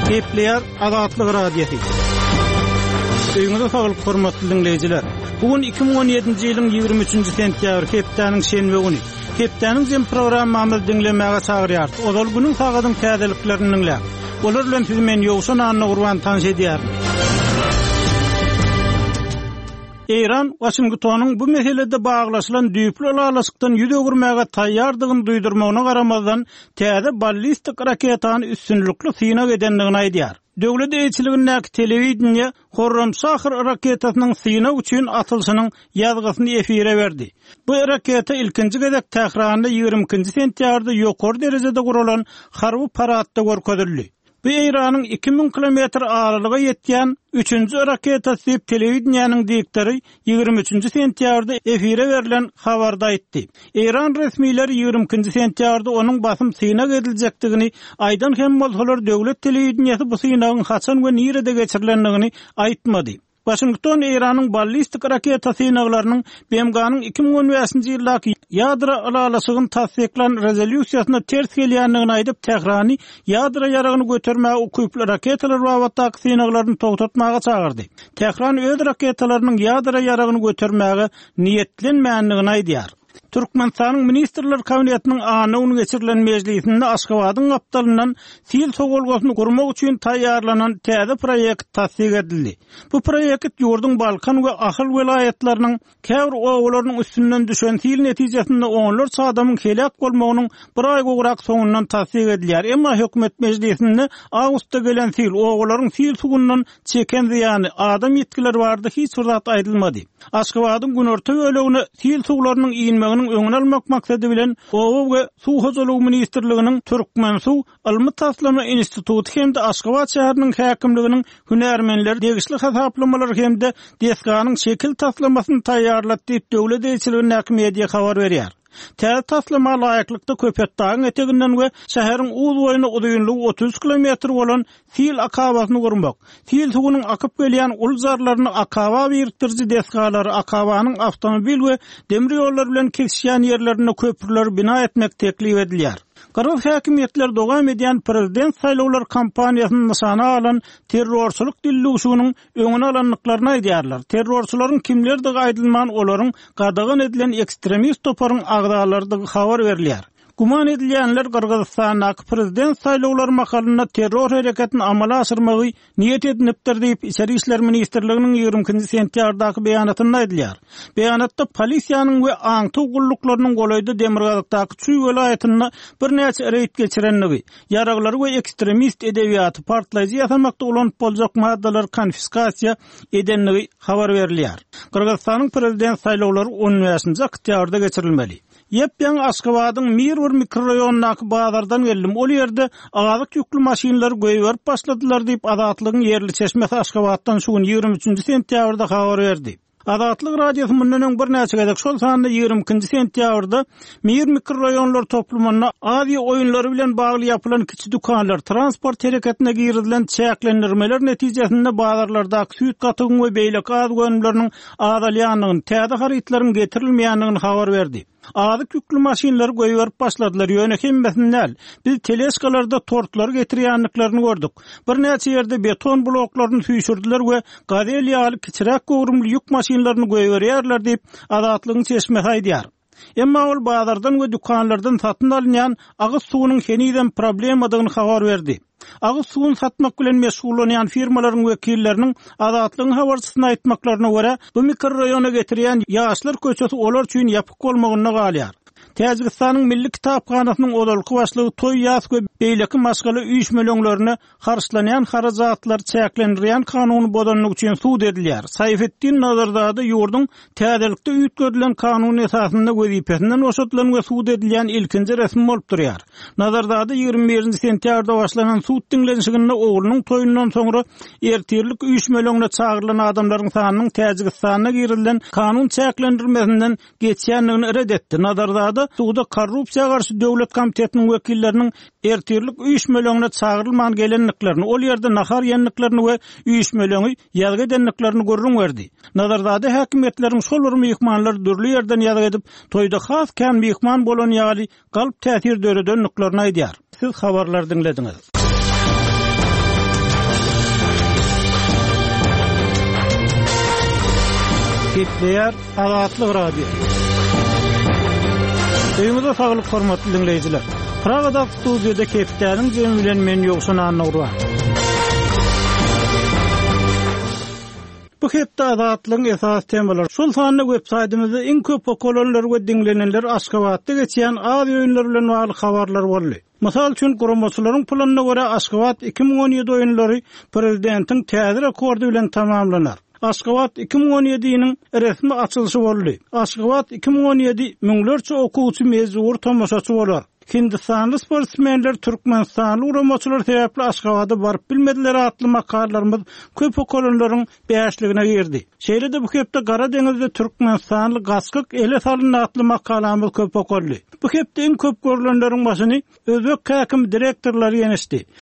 Kepler Azatlyk radiosu. Öňüňizde saglyk hormatly dinleýijiler. Bugün 2017-nji ýylyň 23-nji sentýabr hepdeniň şenbe güni. Hepdeniň jem programmamy dinlemäge çagyrýar. Ozal günüň sagadyň täzeliklerini dinläp. Olar bilen siz men ýogşan anna gurban tanış edýär. İran, Washingtonyň bu meselede baglaşylan düýpli alaçykdan ýüze gürmäge taýýardygyny duýdurmagyna garamazdan täze ballistik raketany üstünlükli synap edendigini aýdýar. Döwlet eýçiliginiň telewiziýa Horramşahar raketasynyň synap üçin atylşynyň ýazgysyny efire berdi. Bu raketa ilkinji gezek Tehranda 20-nji sentýabrda ýokary derejede guralan harby paratda görkezildi. Bu İran'ın 2000 kilometr aralyga ýetýän 3-nji raketasi diýip telewiziýanyň direktori 23-nji sentýabrda efire berilen habarda aýtdy. İran resmiýleri 20-nji sentýabrda onuň basym synap ediljekdigini aýdan hem bolsalar döwlet telewiziýasy bu synagyň haçan we nirede geçirilendigini aýtmady. Washington İran'ın ballistik raketa synaglarynyň BMG-nyň 2015-nji ýyldaky ýadro alaçygyny tasdiklan rezolýusiýasyna ters gelýändigini aýdyp Tehrany ýadro ýaragyny götermäge ukuply raketalar babatdaky synaglaryny togtatmaga çagyrdy. Tehran öz raketalarynyň ýadro ýaragyny götermäge niýetlenmändigini aýdýar. Türkmenistanyň Ministrler Kabinetiniň anyny geçirilen meclisinde Aşgabatyň gapdalynyň sil sogolgasyny gurmak üçin taýýarlanan täze proýekt tasdik edildi. Bu proýekt ýurduň Balkan we Ahal welaýatlarynyň käbir oglarynyň üstünden düşen sil netijesinde onlarça adamyň helak bolmagynyň bir aý gowrak soňundan tasdik edilýär. Emma hökümet meclisinde awgustda gelen sil oglaryň sil sugundan çeken ýany adam ýetkileri bardy hiç zat aýdylmady. Aşgabatyň günorta bölegine sil suglarynyň iýinmegini öňüne almak maksady bilen Owa we Suw Hojalygy Ministrliginiň Türkmensuw Almy Taslama Instituty hemde Aşgabat şäheriniň häkimliginiň hünärmenleri degişli hesaplamalar hemde DSK-nyň şekil taslamasyny taýýarlap diýip döwlet eýçiliginiň media habar berýär. Täze taslama laýyklykda Köpetdagyň eteginden we şäheriň uz boýuny uduýunlygy 30 kilometr bolan Sil akabasyny gurmak. Sil suwunyň akyp gelýän ulzarlaryny akaba birikdirji desgalary akabanyň awtomobil we demir ýollar bilen kesişýän ýerlerine köprüler bina etmek teklif edilýär. Qırğız häkimetler dogam edýän prezident saýlawlar kampaniýasyny nişana alan terrorçuluk dillugşunyň öňüne alanlyklaryny aýdýarlar. Terrorçularyň kimlerdige aýdylman olaryň gadagan edilen ekstremist toparyň agdalardygy habar berilýär. Guman edilýänler Qırgızstanyň prezident saýlawlary makalyna terror hereketini amala aşyrmagy niýet edinipdir diýip Içeri işler ministrliginiň 20-nji sentýabrdaky beýanatyny aýdylýar. Beýanatda polisiýanyň we aňty gulluklarının golayda Demirgazakdaky Çuy welaýatyna bir näçe reýt geçirendigi, ýaraglary we ekstremist edebiýaty partlaýjy ýasamakda ulanıp boljak maddalar konfiskasiýa edendigi habar berilýär. Qırgızstanyň prezident saýlawlary 15-nji oktýabrda geçirilmeli. Ýepýän Aşgabatyň Mirwar mikroraýonunaky bazardan geldim. Ol ýerde agalyk ýüklü maşinler goýup başladylar diýip Azatlygyň ýerli çeşmesi Aşgabatdan şu gün 23-nji sentýabrda habar berdi. Azatlyk radiosu mundan bir näçe gezek şol sanda 20-nji sentýabrda Mir mikroraýonlar toplumyna aýy oýunlary bilen bagly ýapylan kiçik dukanlar, transport hereketine girilen çäklendirmeler netijesinde bazarlardaky süýt gatygyň we beýle gaz gönümleriniň azalýanyny, täze harytlaryň getirilmeýändigini habar berdi. Adyk yüklü maşinler goýup başladylar. Ýöne hemmesinler. Biz teleskalarda tortlar getirýänliklaryny gördük. Bir näçe ýerde beton bloklaryny süýşürdiler we gazel ýaly kiçirak gowrumly ýük maşinlaryny goýberýärler diýip Azatlygyň çeşmesi aýdýar. Emma ol bazardan we dukanlardan satyn alynýan agyz suwunyň heniden problem adygyny habar berdi. Agyz suwuny satmak bilen meşgullanýan firmalaryň wekilleriniň Azatlygyň habarçysyna aýtmaklaryna görä, bu mikroraýona getirýän ýaşlar köçesi olar üçin ýapyk bolmagyna galýar. Täzgistanyň Milli Kitapxanasynyň odalky başlygy Toy ýaz we beýleki maşgaly üýtmelerine garşylanýan harajatlar çäklendirýän kanuny bozanlyk üçin suud edilýär. Saýfetdin Nazardady ýurdun täzelikde üýtgedilen kanun esasynda wezipesinden oşatylan we suud edilýän ilkinji resmi bolup durýar. Nazardady 21-nji sentýabrda başlanan suud dinlenişiginde oglunyň toýundan soňra ertirlik üýtmelerine çagyrılan adamlaryň sanynyň Täzgistana girilen kanun çäklendirmesinden geçýändigini redetdi. Nazardady suuda korrupsiýa garşy döwlet komitetiniň wekilleriniň ertirlik üýtmelerine çagyrylman gelenliklerini, ol ýerde nahar ýenliklerini we üýtmelerini ýazgy edenliklerini görüň berdi. Nazardady häkimetleriň şol bir mehmanlar dürli ýerden ýazgy edip, toýda has kän mehman bolan ýaly galp täsir döredenliklerini aýdýar. Siz habarlar dinlediňiz. Hitler Azatlyk Radio. Öýüňizde saglyk hormatly dinleýijiler. Pragada studiýada Kepdäniň jemi bilen men ýokşan anagurwa. Bu hepde azatlygyň esas temalar. Şol sanyny websaýtymyzda iň köp okolonlar we dinlenenler Aşgabatda geçýän az öýünler bilen bagly habarlar boldy. Mysal üçin Guramaçylaryň planyna görä Aşgabat 2017 oýunlary prezidentiň täze rekordy bilen tamamlanar. Aşgabat 2017-ňiň resmi açylyşy boldy. Aşgabat 2017 müňlerçe okuwçy mezur tamaşaçy bolar. Hindistanly sportsmenler Türkmenistanly uramaçylar sebäpli Aşgabatda baryp bilmediler atly makallarymyz köp okolonlaryň bäşligine girdi. Şeýlede bu hepde Gara deňizde Türkmenistanly gaskyk ele salynan atly makalamyz köp okolly. Bu hepde iň köp görülenleriň başyny Özbek häkim direktorlary ýenişdi.